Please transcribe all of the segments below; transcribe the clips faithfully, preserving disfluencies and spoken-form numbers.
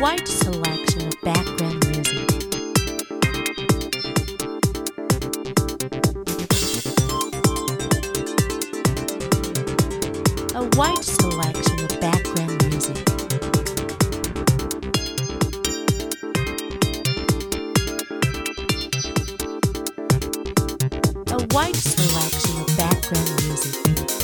wide selection of background music. A wide selection of background music. A wide selection of background music.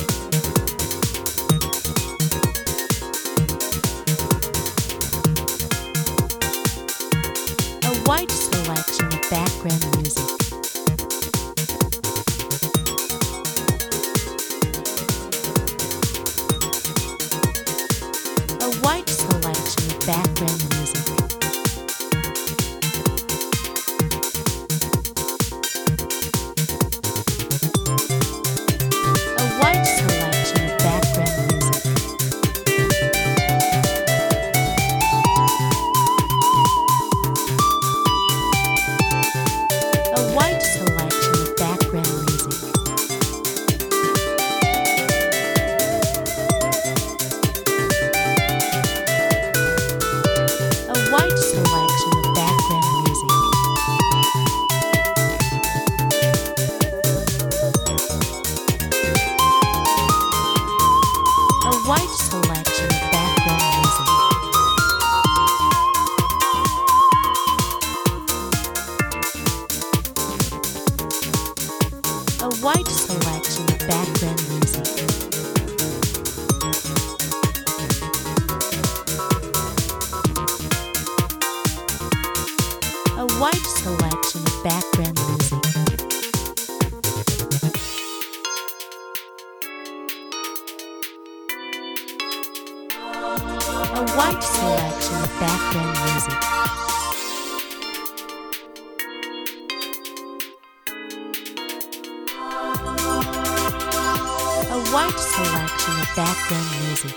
A wide selection of background music. A wide selection of background music. A wide selection of background music. A wide selection of background music. A wide selection of background music. A wide selection of background music. A wide selection of background music. A wide selection of background music. A wide selection of background music. A wide selection of background music.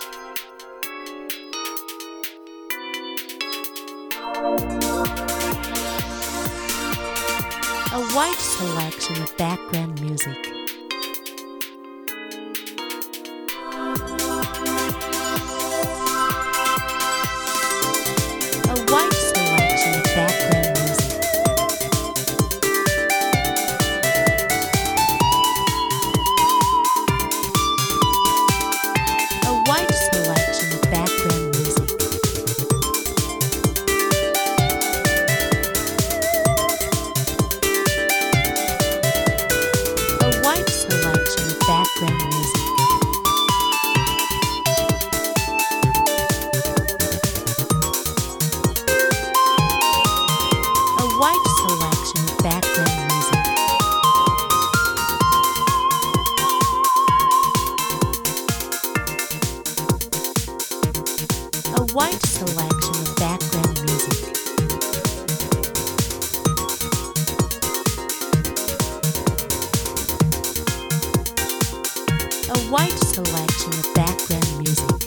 A wide selection of background music. A wide selection of background music. A wide selection of background music. A wide selection of background music. A wide selection of background music. A wide selection of background music. A wide selection of background music.